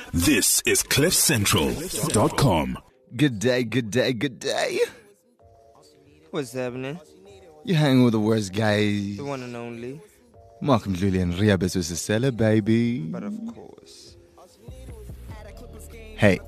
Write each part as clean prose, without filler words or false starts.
This is CliffCentral.com. Good day, good day, good day. What's happening? You hang with the worst guys. The one and only. Malcolm Julian Riabes Sisela, baby. But of course. Hey.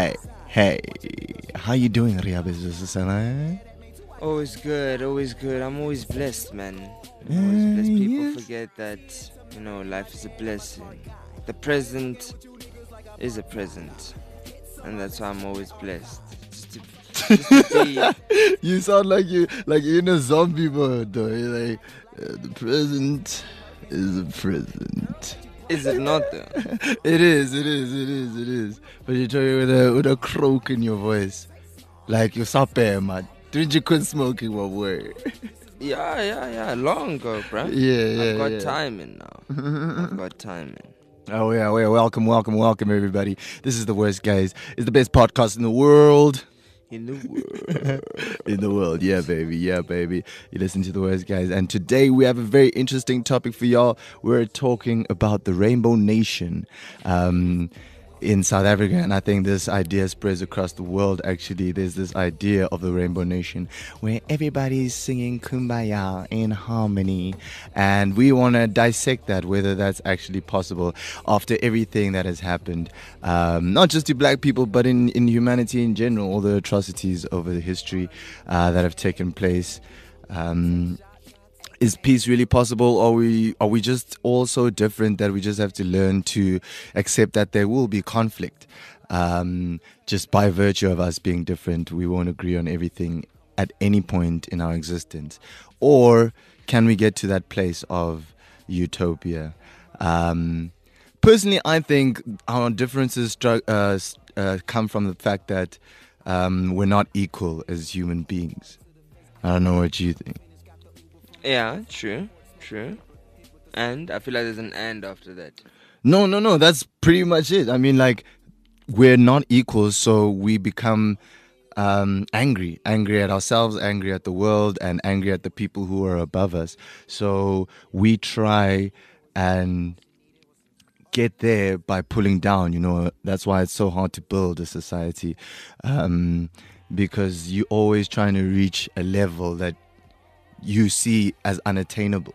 How you doing, Riabes Sisela? Always good. I'm always blessed, man. I'm always blessed. People yes. forget that, life is a blessing. The present is a present. And that's why I'm always blessed. Just to be... You sound like you're in a zombie mode, though. You're like, the present is a present. Is it not, though? It is. But you're talking with a croak in your voice. Like you're sape, man. Didn't you quit smoking one word? Yeah. Long ago, bro. Yeah. I've got timing now. I've got timing. Oh, yeah. Welcome, everybody. This is The Worst Guys. It's the best podcast in the world. In the world. In the world, yeah, baby. You listen to The Worst Guys. And today we have a very interesting topic for y'all. We're talking about the Rainbow Nation in South Africa. And I think this idea spreads across the world, actually. There's this idea of the Rainbow Nation where everybody's singing Kumbaya in harmony. And we want to dissect that, whether that's actually possible after everything that has happened. Not just to black people, but in humanity in general, all the atrocities over the history that have taken place. Is peace really possible? Are we just all so different that we just have to learn to accept that there will be conflict? Just by virtue of us being different, we won't agree on everything at any point in our existence. Or can we get to that place of utopia? Personally, I think our differences come from the fact that we're not equal as human beings. I don't know what you think. Yeah, true. And I feel like there's an and after that. No, that's pretty much it. I mean, like, we're not equal, so we become angry at ourselves, angry at the world, and angry at the people who are above us. So we try and get there by pulling down, that's why it's so hard to build a society, because you're always trying to reach a level that you see as unattainable,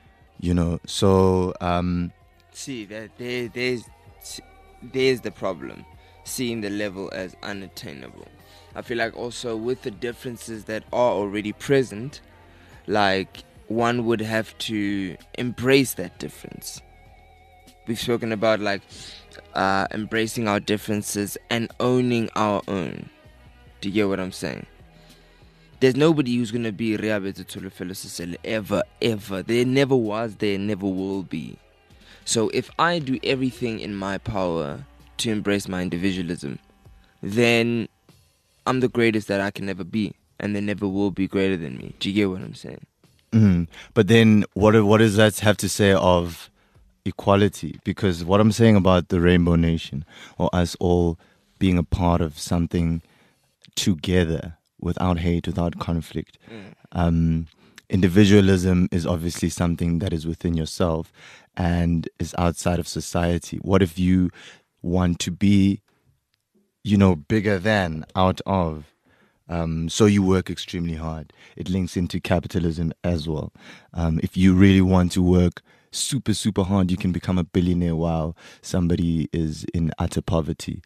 so see that there's the problem, seeing the level as unattainable. I feel like also with the differences that are already present, like, one would have to embrace that difference. We've spoken about embracing our differences and owning our own. Do you get what I'm saying? There's nobody who's going to be Riabes Tolofelo Sisele ever. There never was, there never will be. So if I do everything in my power to embrace my individualism, then I'm the greatest that I can ever be. And there never will be greater than me. Do you get what I'm saying? Mm-hmm. But then what does that have to say of equality? Because what I'm saying about the Rainbow Nation, or us all being a part of something together, without hate, without conflict. Individualism is obviously something that is within yourself and is outside of society. What if you want to be, bigger than, out of? So you work extremely hard. It links into capitalism as well. If you really want to work super, super hard, you can become a billionaire while somebody is in utter poverty.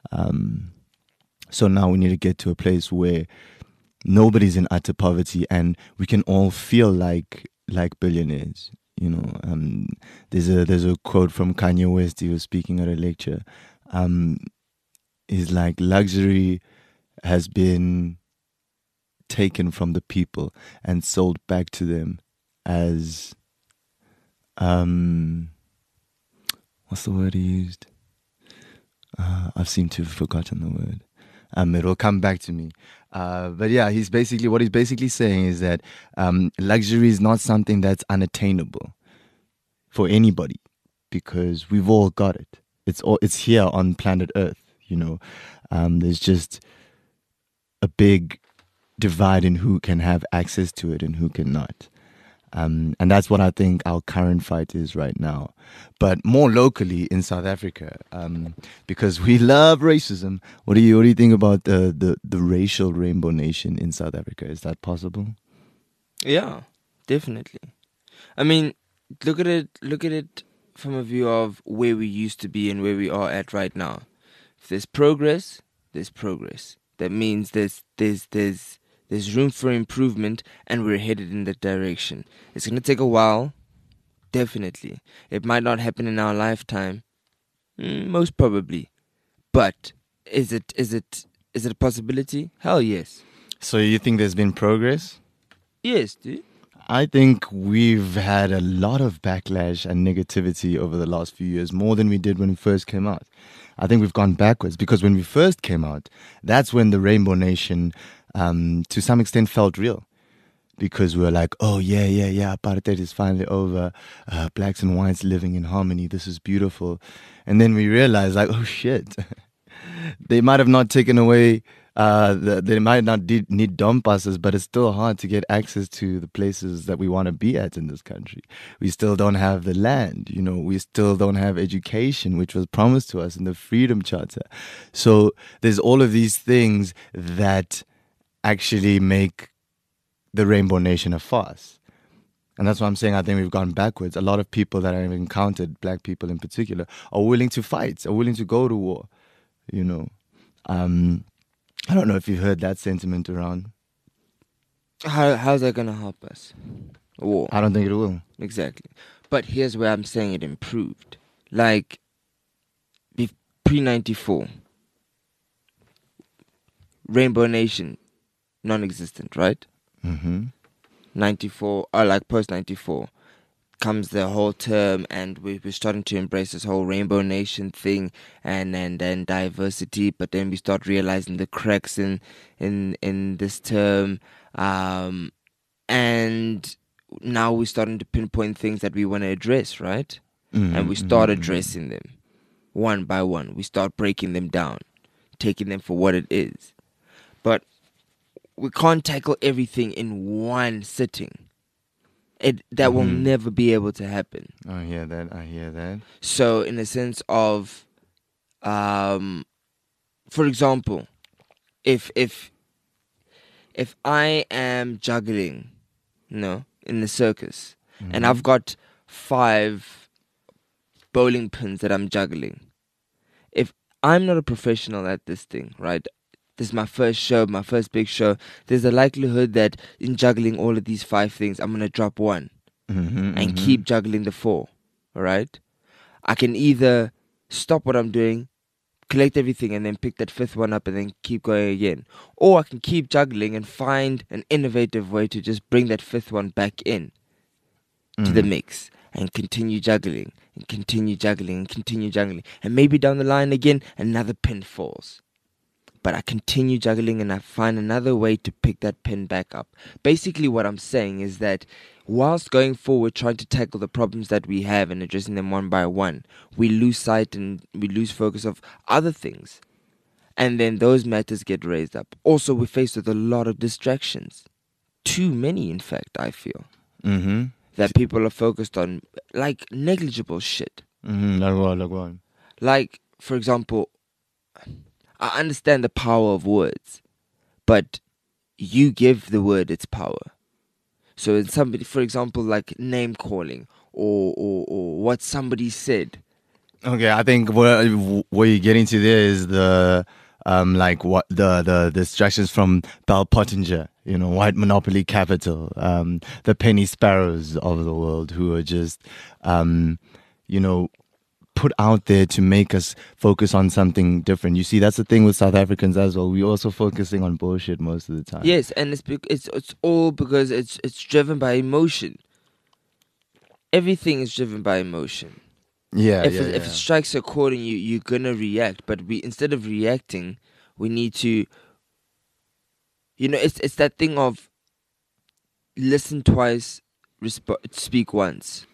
So now we need to get to a place where nobody's in utter poverty and we can all feel like billionaires. There's a quote from Kanye West. He was speaking at a lecture. He's like, luxury has been taken from the people and sold back to them as what's the word he used? I've seemed to have forgotten the word. It'll come back to me. But yeah, what he's basically saying is that luxury is not something that's unattainable for anybody, because we've all got it. It's here on planet Earth. There's just a big divide in who can have access to it and who cannot. And that's what I think our current fight is right now. But more locally in South Africa, because we love racism. What do you think about the racial rainbow nation in South Africa? Is that possible? Yeah, definitely. I mean, look at it from a view of where we used to be and where we are at right now. If there's progress, there's progress. That means there's room for improvement, and we're headed in that direction. It's gonna take a while, definitely. It might not happen in our lifetime, most probably. But is it a possibility? Hell yes. So you think there's been progress? Yes, dude. I think we've had a lot of backlash and negativity over the last few years, more than we did when we first came out. I think we've gone backwards because when we first came out, that's when the Rainbow Nation, to some extent, felt real. Because we were like, oh, yeah, apartheid is finally over. Blacks and whites living in harmony. This is beautiful. And then we realized, like, oh, shit. They might have not taken away, they might not need dump buses, but it's still hard to get access to the places that we want to be at in this country. We still don't have the land, we still don't have education, which was promised to us in the Freedom Charter. So there's all of these things that actually make the Rainbow Nation a farce. And that's why I'm saying I think we've gone backwards. A lot of people that I've encountered, black people in particular, are willing to fight, are willing to go to war. I don't know if you've heard that sentiment around. How's that gonna help us? War. I don't think it will. Exactly. But here's where I'm saying it improved. Like, pre-94, Rainbow Nation, non-existent, right? Mm-hmm. 94, or like post-94, comes the whole term, and we're starting to embrace this whole Rainbow Nation thing and diversity, but then we start realizing the cracks in this term, and now we're starting to pinpoint things that we want to address, right? Mm-hmm. And we start addressing them one by one. We start breaking them down, taking them for what it is. But we can't tackle everything in one sitting. That will never be able to happen. I hear that. So in a sense of, for example, if I am juggling, in the circus, and I've got 5 bowling pins that I'm juggling, if I'm not a professional at this thing, right? This is my first show, my first big show. There's a likelihood that in juggling all of these 5 things, I'm going to drop one and keep juggling the 4. All right? I can either stop what I'm doing, collect everything, and then pick that 5th one up and then keep going again. Or I can keep juggling and find an innovative way to just bring that 5th one back in to the mix and continue juggling and continue juggling and continue juggling. And maybe down the line again, another pin falls. But I continue juggling and I find another way to pick that pin back up. Basically what I'm saying is that whilst going forward trying to tackle the problems that we have and addressing them one by one, we lose sight and we lose focus of other things. And then those matters get raised up. Also, we're faced with a lot of distractions. Too many, in fact, I feel. That people are focused on, like, negligible shit. Like what? Like, for example, I understand the power of words, but you give the word its power. So in somebody, for example, like name calling or what somebody said. Okay, I think what you're getting to there is the like what the distractions from Bell Pottinger, white monopoly capital, the penny sparrows of the world who are just put out there to make us focus on something different. You see, that's the thing with South Africans as well. We're also focusing on bullshit most of the time. Yes, and it's all because it's driven by emotion. Everything is driven by emotion. Yeah, if it strikes a chord and you're gonna react, but instead of reacting, we need to. It's that thing of listen twice, speak once.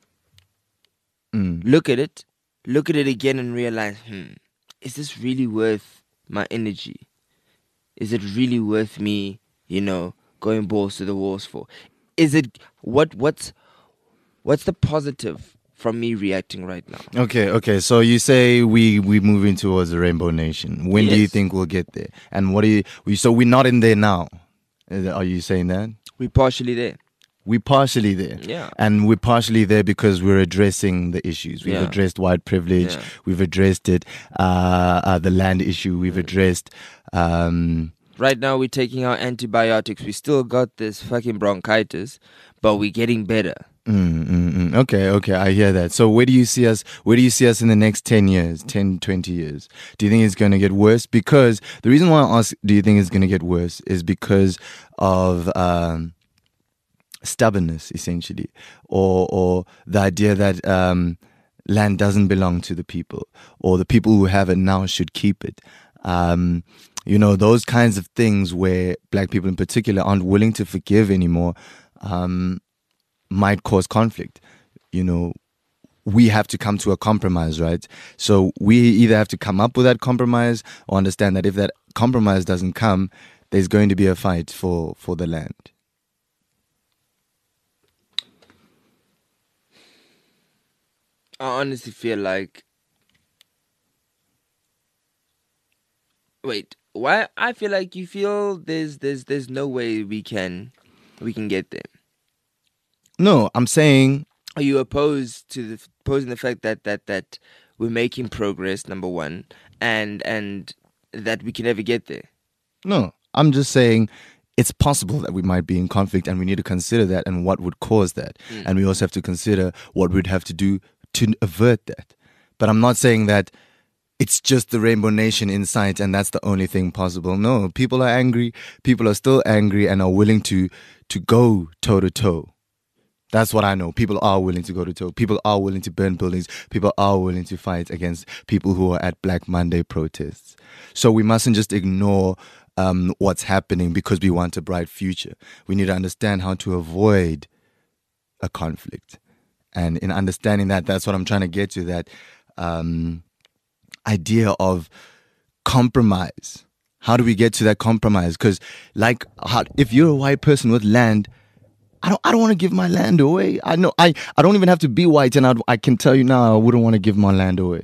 Look at it again and realize, is this really worth my energy? Is it really worth me, going balls to the walls for? is it what's the positive from me reacting right now? Okay. So you say we moving towards a rainbow nation. When do you Yes. think we'll get there? And what do you? So we're not in there now. Are you saying that? We're partially there. We're partially there. Yeah. And we're partially there because we're addressing the issues. We've Yeah. addressed white privilege. Yeah. We've addressed it. The land issue. We've addressed. Right now we're taking our antibiotics. We still got this fucking bronchitis, but we're getting better. Okay. I hear that. So where do you see us? Where do you see us in the next 10 years, 10, 20 years? Do you think it's going to get worse? Because the reason why I ask, do you think it's going to get worse, is because of stubbornness, essentially, or the idea that land doesn't belong to the people, or the people who have it now should keep it. Those kinds of things where black people in particular aren't willing to forgive anymore might cause conflict. We have to come to a compromise, right? So we either have to come up with that compromise or understand that if that compromise doesn't come, there's going to be a fight for the land. I honestly feel like. Wait, why? I feel like you feel there's no way we can get there. No, I'm saying. Are you opposed to opposing the fact that we're making progress, number one, and that we can never get there? No, I'm just saying it's possible that we might be in conflict, and we need to consider that and what would cause that. And we also have to consider what we'd have to do to avert that. But I'm not saying that it's just the Rainbow Nation in sight and that's the only thing possible. No, people are angry. People are still angry and are willing to go toe to toe. That's what I know. People are willing to go to toe. People are willing to burn buildings. People are willing to fight against people who are at Black Monday protests. So we mustn't just ignore what's happening because we want a bright future. We need to understand how to avoid a conflict. And in understanding that, that's what I'm trying to get to, that idea of compromise. How do we get to that compromise? Because if you're a white person with land, I don't want to give my land away. I know I don't even have to be white, and I can tell you now I wouldn't want to give my land away.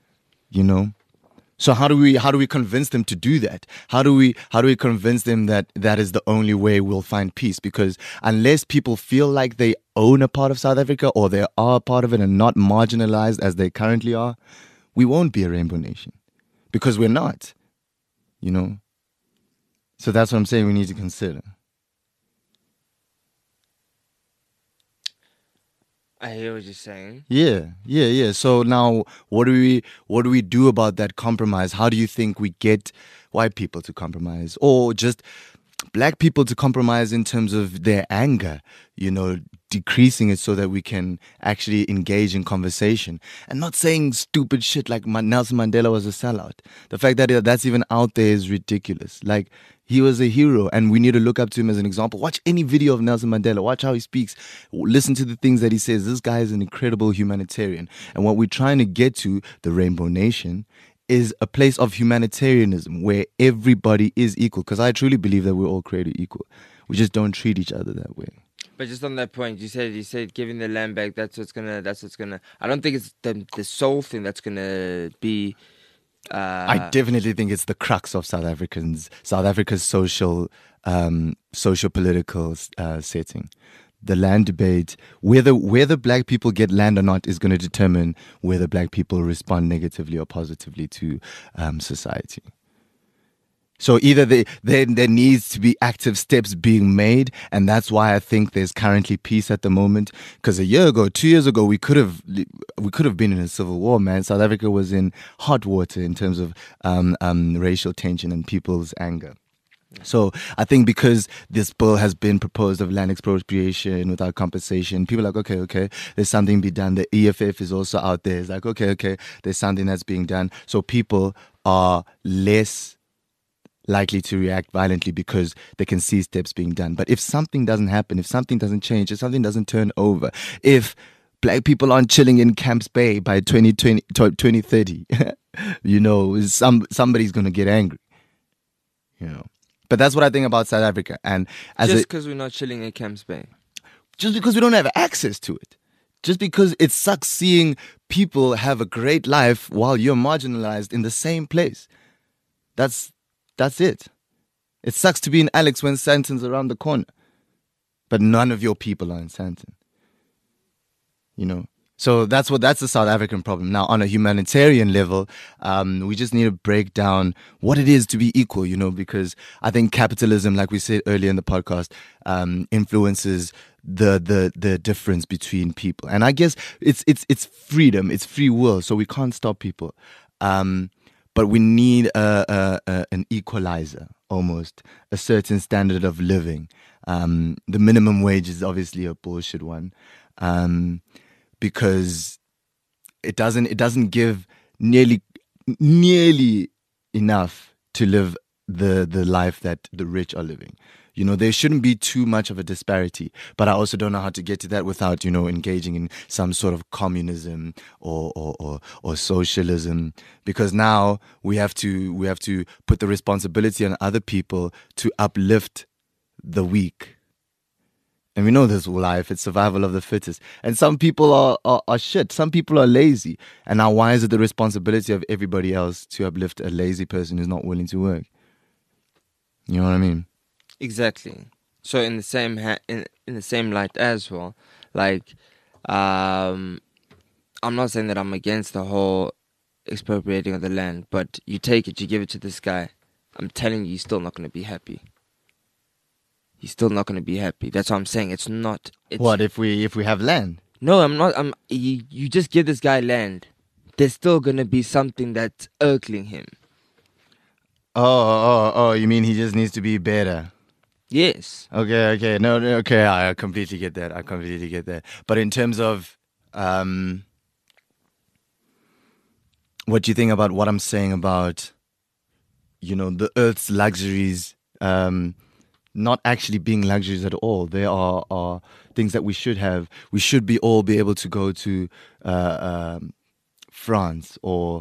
So how do we convince them to do that? How do we convince them that that is the only way we'll find peace? Because unless people feel like they own a part of South Africa or they are a part of it and not marginalized as they currently are, we won't be a rainbow nation, because we're not. So that's what I'm saying we need to consider. I hear what you're saying. Yeah. So now, what do we do about that compromise? How do you think we get white people to compromise, or just black people to compromise in terms of their anger? Decreasing it so that we can actually engage in conversation and not saying stupid shit like Nelson Mandela was a sellout. The fact that that's even out there is ridiculous. Like, he was a hero and we need to look up to him as an example. Watch any video of Nelson Mandela. Watch how he speaks. Listen to the things that he says. This guy is an incredible humanitarian. And what we're trying to get to, the Rainbow Nation, is a place of humanitarianism where everybody is equal. Because I truly believe that we're all created equal. We just don't treat each other that way. But just on that point, you said giving the land back. That's what's gonna. I don't think it's the sole thing that's gonna be. I definitely think it's the crux of South Africa's social political setting. The land debate, whether black people get land or not, is going to determine whether black people respond negatively or positively to society. So either there needs to be active steps being made, and that's why I think there's currently peace at the moment. Because 2 years ago, we could have been in a civil war, man. South Africa was in hot water in terms of racial tension and people's anger. So I think because this bill has been proposed of land expropriation without compensation, people are like, okay, there's something be done. The EFF is also out there. It's like, okay, there's something that's being done. So people are less likely to react violently because they can see steps being done. But if something doesn't happen, if something doesn't change, if something doesn't turn over, if black people aren't chilling in Camps Bay by 2030, somebody's going to get angry. But that's what I think about South Africa. And just because we're not chilling in Camps Bay. just because we don't have access to it. Just because it sucks seeing people have a great life while you're marginalized in the same place. That's it. It sucks to be in Alex when Santon's around the corner. But none of your people are in Santon. You know? So that's the South African problem. Now, on a humanitarian level, we just need to break down what it is to be equal, you know, because I think capitalism, like we said earlier in the podcast, influences the difference between people. And I guess it's freedom, it's free will, so we can't stop people. But we need an equalizer, almost, a certain standard of living. The minimum wage is obviously a bullshit one. Because it doesn't give nearly enough to live the life that the rich are living. You know, there shouldn't be too much of a disparity, but I also don't know how to get to that without, you know, engaging in some sort of communism or socialism, because now we have to put the responsibility on other people to uplift the weak. And we know this life, it's survival of the fittest. And some people are shit. Some people are lazy. And now why is it the responsibility of everybody else to uplift a lazy person who's not willing to work? You know what I mean? Exactly. So in the same in the same light as well, like, I'm not saying that I'm against the whole expropriating of the land, but you take it, you give it to this guy. I'm telling you, he's still not going to be happy. He's still not going to be happy. That's what I'm saying. It's not. What if we have land? No, I'm not. You just give this guy land. There's still going to be something that's irkling him. Oh, you mean he just needs to be better? Yes. Okay. No, okay, I completely get that. But in terms of what do you think about what I'm saying about, you know, the earth's luxuries not actually being luxuries at all? They are things that we should have. We should be able to go to France or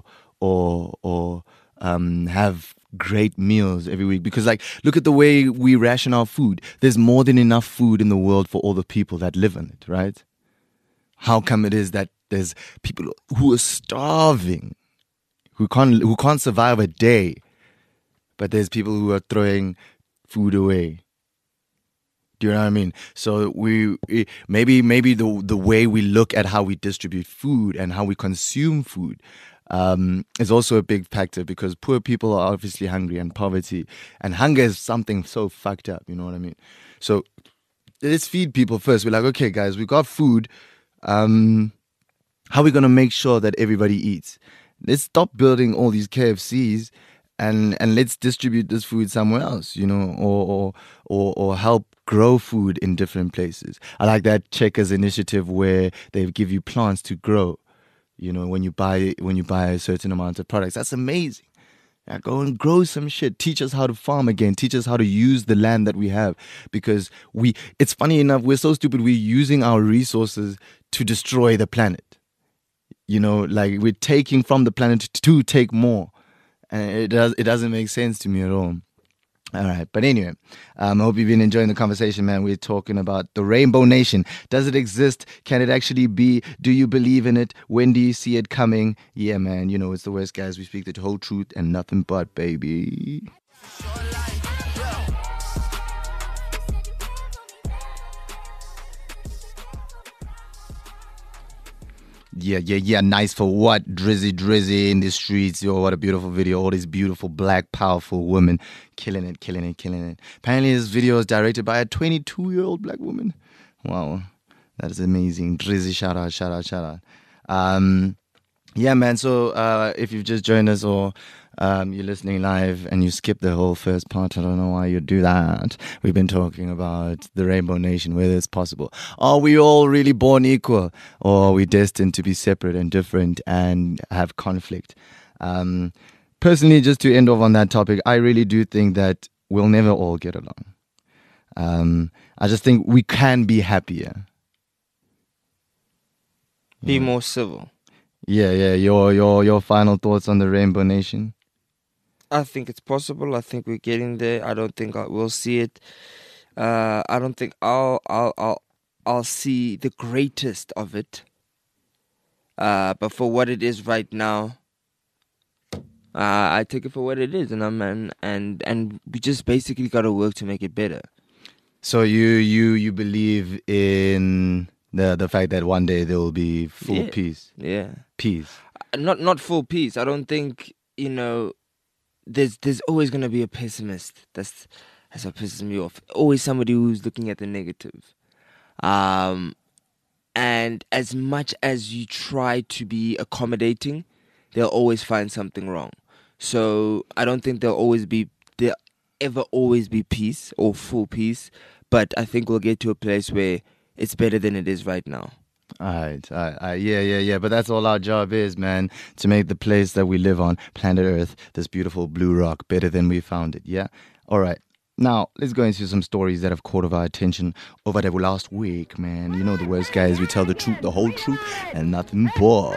have great meals every week, because, like, look at the way we ration our food. There's more than enough food in the world for all the people that live on it, right? How come it is that there's people who are starving, who can't survive a day, but there's people who are throwing food away? Do you know what I mean? So maybe the way we look at how we distribute food and how we consume food is also a big factor, because poor people are obviously hungry, and poverty and hunger is something so fucked up. You know what I mean? So let's feed people first. We're like, okay, guys, we got food. How are we gonna make sure that everybody eats? Let's stop building all these KFCs and let's distribute this food somewhere else, you know, or help grow food in different places. I like that Checkers initiative where they give you plants to grow. You know, when you buy a certain amount of products, that's amazing. Yeah, go and grow some shit. Teach us how to farm again. Teach us how to use the land that we have, because it's funny enough, we're so stupid. We're using our resources to destroy the planet. You know, like, we're taking from the planet to take more. And it doesn't make sense to me at all. All right. But anyway, I hope you've been enjoying the conversation, man. We're talking about the Rainbow Nation. Does it exist? Can it actually be? Do you believe in it? When do you see it coming? Yeah, man. You know, it's the West, guys. We speak the whole truth and nothing but, baby. Yeah. Nice for what? Drizzy in the streets. Yo, what a beautiful video. All these beautiful, black, powerful women. Killing it. Apparently this video is directed by a 22-year-old black woman. Wow. That is amazing. Drizzy, shout out. Yeah, man. So if you've just joined us, or you're listening live and you skip the whole first part, I don't know why you do that. We've been talking about the Rainbow Nation, whether it's possible. Are we all really born equal, or are we destined to be separate and different and have conflict? Personally, just to end off on that topic, I really do think that we'll never all get along. I just think we can be happier. Be more civil. Yeah. Your final thoughts on the Rainbow Nation? I think it's possible. I think we're getting there. I don't think we'll see it. I don't think I'll I'll see the greatest of it. But for what it is right now, I take it for what it is, and we just basically got to work to make it better. So you believe in the fact that one day there will be full peace. Yeah. Peace. Not full peace. I don't think, there's always gonna be a pessimist. That's what pisses me off. Always somebody who's looking at the negative. And as much as you try to be accommodating, they'll always find something wrong. So I don't think there'll ever always be peace or full peace. But I think we'll get to a place where it's better than it is right now. Alright, yeah. But that's all our job is, man. To make the place that we live on, planet Earth, this beautiful blue rock, better than we found it, yeah? Alright. Now, let's go into some stories that have caught our attention over the last week, man. You know the worst, guys. We tell the truth, the whole truth, and nothing but.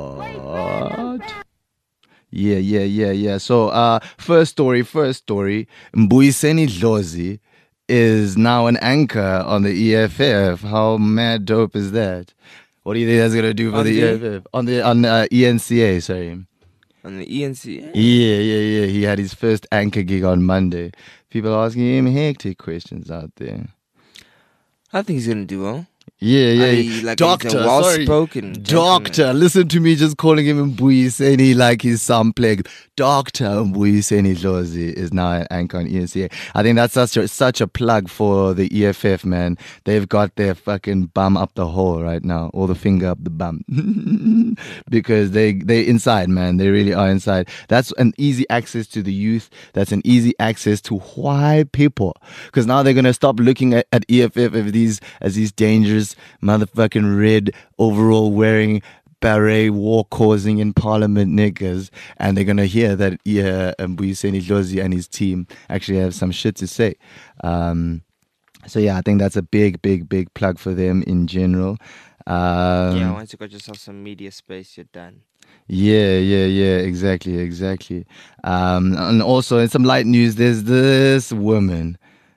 Yeah. So, first story. Mbuyiseni Dlozi is now an anchor on the EFF. How mad dope is that? What do you think that's gonna do for the EFF? On ENCA, sorry. On the ENCA? Yeah. He had his first anchor gig on Monday. People asking him hectic questions out there. I think he's gonna do well. Yeah. Doctor, he's a well-spoken Doctor, listen to me just calling him Mbuyiseni like he's some plague. Doctor Mbuyiseni Dlozi is now an anchor on ENCA. I think that's such a plug for the EFF, man. They've got their fucking bum up the hole right now, or the finger up the bum. Because they inside, man. They really are inside. That's an easy access to the youth. That's an easy access to white people. Because now they're going to stop looking at EFF as these dangerous motherfucking red overall wearing beret war causing in parliament niggas, and they're gonna hear that Mbuyiseni Dlozi and his team actually have some shit to say. So yeah, I think that's a big plug for them in general. Once you got yourself some media space, you're done. Yeah, exactly. And also in some light news, there's this woman.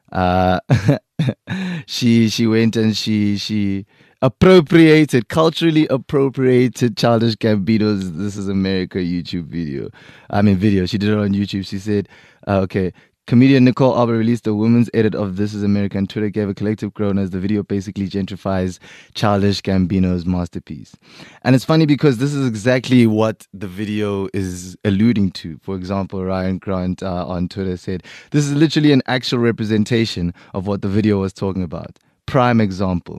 She went and she culturally appropriated Childish Gambino's "This Is America" YouTube video. She did it on YouTube. She said, comedian Nicole Alba released a woman's edit of "This Is America" and Twitter gave a collective groan as the video basically gentrifies Childish Gambino's masterpiece. And it's funny because this is exactly what the video is alluding to. For example, Ryan Grant on Twitter said, "This is literally an actual representation of what the video was talking about. Prime example."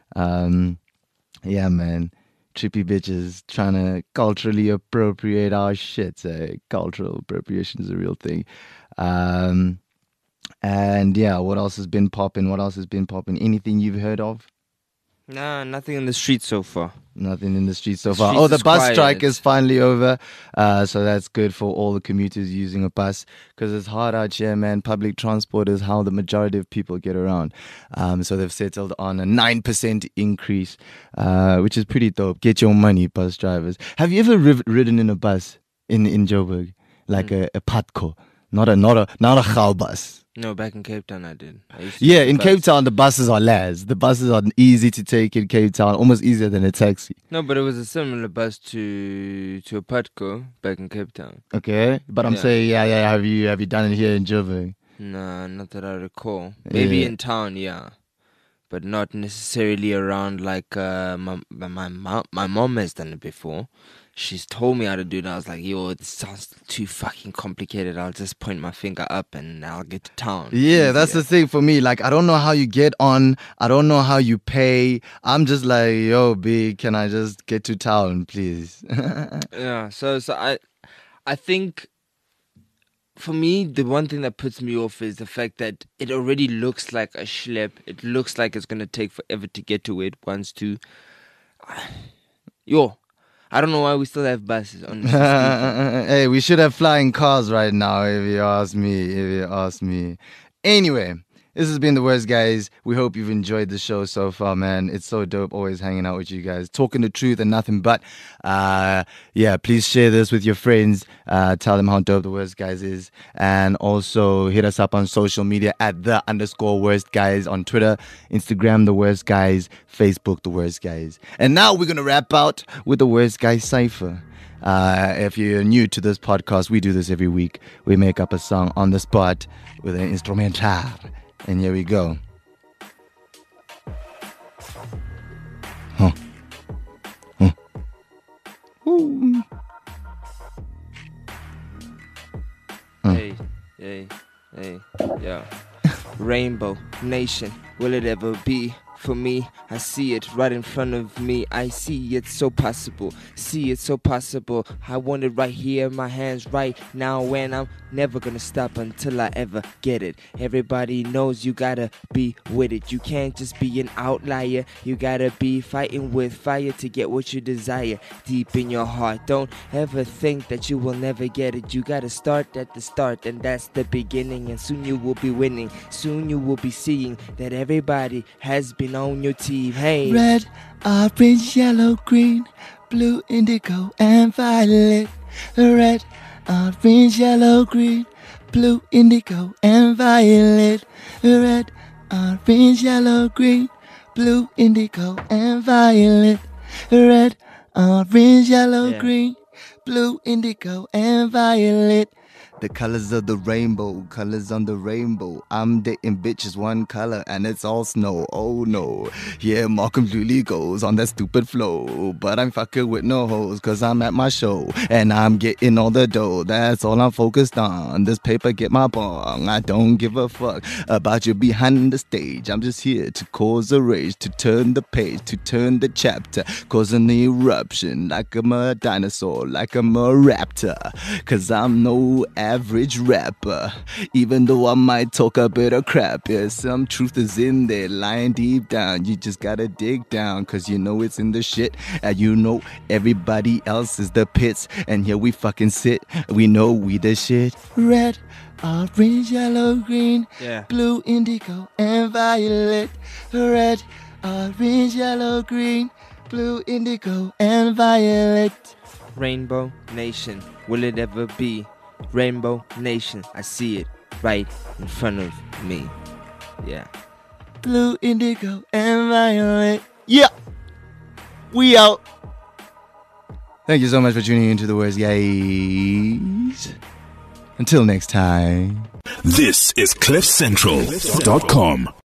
Yeah, man. Trippy bitches trying to culturally appropriate our shit. Cultural appropriation is a real thing. And yeah, what else has been popping? Anything you've heard of? Nah, nothing in the streets so far. Nothing in the streets so far. Oh, the bus strike is finally over. So that's good for all the commuters using a bus, because it's hard out here, man. Public transport is how the majority of people get around. So they've settled on a 9% increase, which is pretty dope. Get your money, bus drivers. Have you ever ridden in a bus in Joburg? Like a Patco? Not a Gau bus. No, back in Cape Town I did. In Cape Town the buses are lads. The buses are easy to take in Cape Town, almost easier than a taxi. No, but it was a similar bus to a Patco back in Cape Town. Okay, but I'm saying, have you done it here in Joburg? Nah, not that I recall. Maybe in town, yeah, but not necessarily around. Like my mom has done it before. She's told me how to do it. I was like, yo, it sounds too fucking complicated. I'll just point my finger up and I'll get to town. Yeah, that's the thing for me. Like, I don't know how you get on. I don't know how you pay. I'm just like, yo, B, can I just get to town, please? Yeah, so I think for me, the one thing that puts me off is the fact that it already looks like a schlep. It looks like it's going to take forever to get to where it wants to. I don't know why we still have buses. Hey, we should have flying cars right now, if you ask me. Anyway, This has been The Worst, guys. We hope you've enjoyed the show so far, man. It's so dope always hanging out with you guys, talking the truth and nothing but. Yeah, please share this with your friends. Tell them how dope The Worst, guys is. And also hit us up on social media at @the_worst guys on Twitter, Instagram, The Worst Guys, Facebook, The Worst Guys. And now we're going to wrap out with The Worst Guys Cypher. If you're new to this podcast, we do this every week. We make up a song on the spot with an instrumental. And here we go. Huh. Huh. Ooh. Hey, yeah. Rainbow Nation, will it ever be? For me, I see it right in front of me. I see it so possible. See it so possible. I want it right here in my hands right now, and I'm never gonna stop until I ever get it. Everybody knows you gotta be with it. You can't just be an outlier. You gotta be fighting with fire to get what you desire deep in your heart. Don't ever think that you will never get it. You gotta start at the start, and that's the beginning. And soon you will be winning. Soon you will be seeing that everybody has been on your team. Hey, red, orange, yellow, green, blue, indigo, and violet. Red, orange, yellow, green, blue, indigo, and violet. Red, orange, yellow, green, blue, indigo, and violet. Red, orange, yellow, green, blue, indigo, and violet. The colors of the rainbow, colors on the rainbow. I'm dating bitches one color and it's all snow. Oh no, yeah, Mark completely goes on that stupid flow. But I'm fucking with no hoes cause I'm at my show and I'm getting all the dough. That's all I'm focused on. This paper get my bong. I don't give a fuck about you behind the stage. I'm just here to cause a rage, to turn the page, to turn the chapter, cause an eruption like I'm a dinosaur, like I'm a raptor. Cause I'm no average rapper, even though I might talk a bit of crap. Yeah, some truth is in there, lying deep down. You just gotta dig down, cause you know it's in the shit. And you know everybody else is the pits. And here we fucking sit, we know we the shit. Red, orange, yellow, green, blue, indigo, and violet. Red, orange, yellow, green, blue, indigo, and violet. Rainbow Nation, will it ever be? Rainbow Nation, I see it right in front of me. Yeah. Blue, indigo, and violet. Yeah. We out. Thank you so much for tuning into The Worst, guys. Until next time. This is CliffCentral.com.